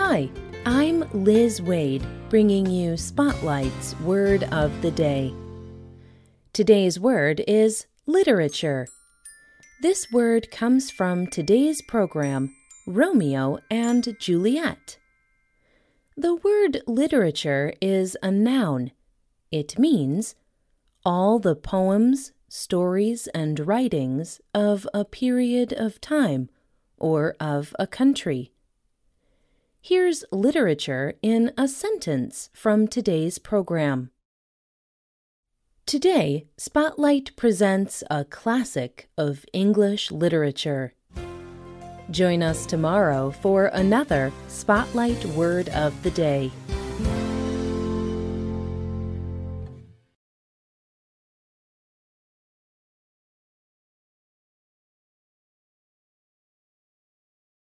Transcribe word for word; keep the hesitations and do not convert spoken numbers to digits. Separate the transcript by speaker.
Speaker 1: Hi, I'm Liz Wade, bringing you Spotlight's Word of the Day. Today's word is literature. This word comes from today's program, Romeo and Juliet. The word literature is a noun. It means all the poems, stories, and writings of a period of time or of a country. Here's literature in a sentence from today's program. Today, Spotlight presents a classic of English literature. Join us tomorrow for another Spotlight Word of the Day.